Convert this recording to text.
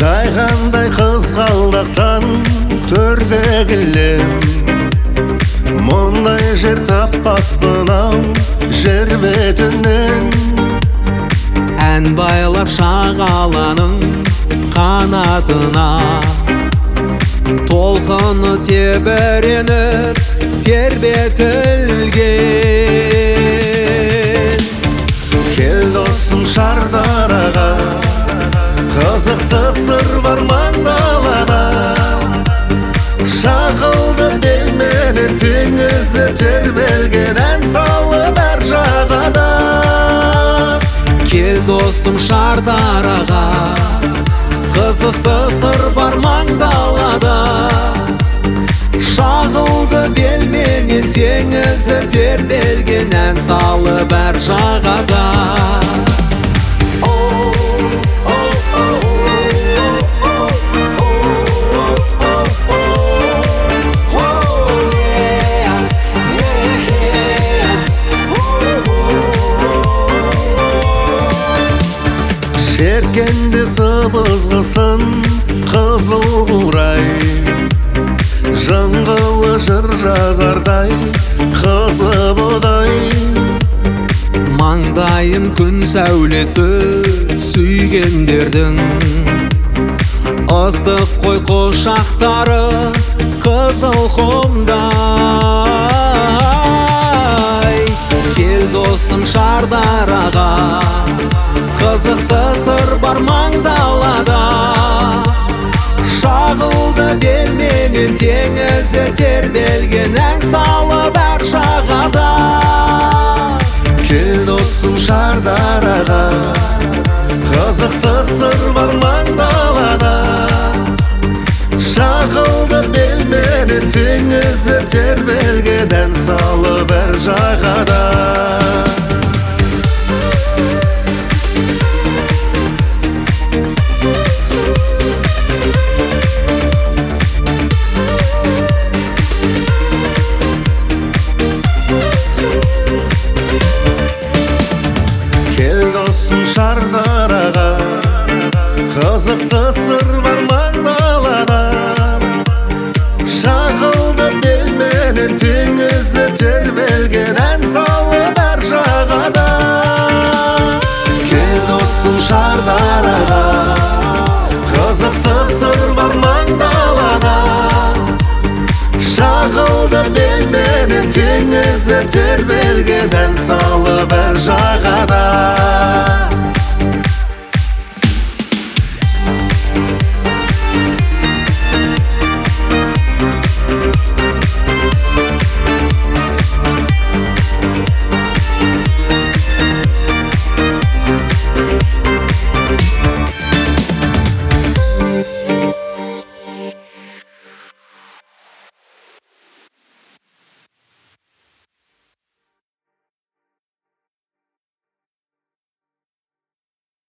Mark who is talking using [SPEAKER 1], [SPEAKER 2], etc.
[SPEAKER 1] Жайғандай қызғалдақтан төрге келем, мұндай жер таппаспын ау жер бетінен.
[SPEAKER 2] Ән байлап шағаланың қанатына, толқыны тебіреніп тербетілген.
[SPEAKER 1] Кел досым шардараға, қызықты сыр бар маңдалада. Шағылды белменен теңізі тербелген, ән салып әр жағада.
[SPEAKER 2] Кел досым шардараға, қызықты сыр бар маңдалада. Шағылды белменен теңізі тербелген, ән салып әр жағада.
[SPEAKER 1] Шеркенде сыбызғысын қызыл қурай, жыңғылы жыр жазардай қызы бұдай.
[SPEAKER 2] Маңдайын күн сәулесі сүйгендердің, ыстық қой құшақтары қызыл құмдай. Кел досым шардараға, қызықты сыр бар маңдалада. Шағылды белменен теңізі тербелген, ән салып әр жағада.
[SPEAKER 1] Кел досым шардараға, қызықты сыр бар маңдалада. Шағылды белменен теңізі тербелген, ән салып әр жағада. Шардараға, қызықты сыр бар маңдалада. Шағылды белменен теңізі тербелген, ән салып әр жағада. Кел досым шардараға, қызықты сыр бар маңдалада. Шағылды белменен теңізі тербелген, ән салып әр жағада.